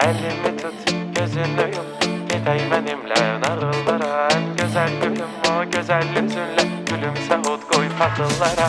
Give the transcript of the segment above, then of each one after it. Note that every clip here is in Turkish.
Elimi tut, gözünü yum, gidey benimle nağıllara. En güzel gülüm o güzel yüzünle, gülümse ot koy fakıllara.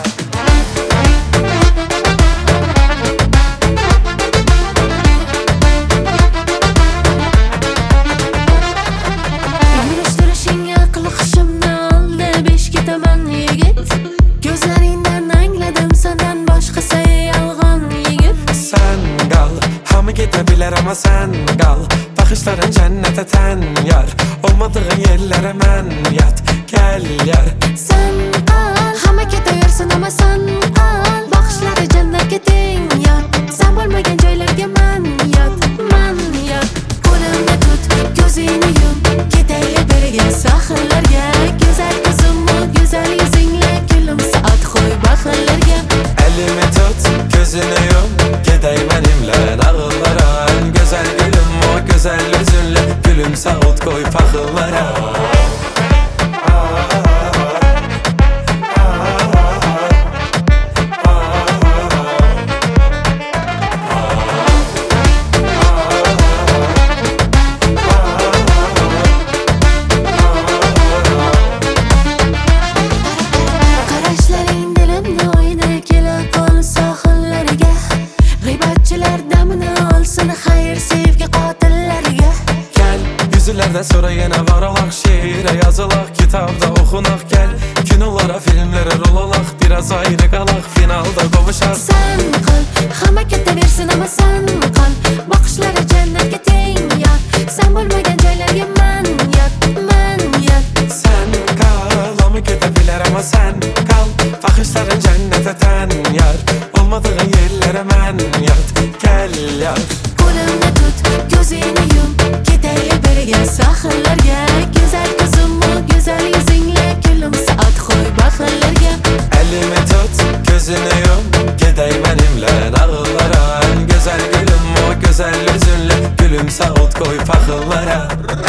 Yürüyüştürüşün yaklaşımda aldı, beş gitaman yigit. Gözlerinden angladım, senden başkası yalgan yigit. Sen kal, hamı gidebilir ama sen kal. Bakışların cennete ten yar, olmadığın yerlere men yat. Gel yar. Sen kal, hamı gidiyorsun ama sen kal. Bakışları cennetke ten yar. Sen bo'lmagan joylarga man yat, man yat. Qo'limni tut, gözünü yum, ketaylik birga sohillarga. Güzel kızım o güzel yüzünle, gülümse at qo'y baxillarga. Elimi tut, gözünü yum, gidey benimle nağıllara. En güzel gülüm o güzel yüzünle, gülümse ot koy fakıllara. Qarashlaring dilimni o'yna, kela qol sohillarga. G'iybatchilar damini olsin, xayr sevgi qotillarga. Gel, yüzülerde sonra yine varalak. Şiire yazılak, kitapta okunak. Gel, kinolara, filmlere rolalak. Biraz ayrı kalak, finalda kovuşak. Sen qal, hamma ketaversin ama sen qal. Bakışları cennetga teng yar. Sen bo'lmagan joylarga man yat, man yat. Sen kal, ama gidebilir ama sen kal. Bakışların cennete ten yar, olmadığın yerlere men yat. Gel yar. Qo'limni tut, gözünü yum, ketaylik birga sohillarga. Güzel kızım o güzel yüzünle, gülümse at qo'y baxillarga. Elimi tut, gözünü yum, gidey benimle nağıllara. En güzel gülüm o güzel yüzünle, gülümse ot koy fakıllara.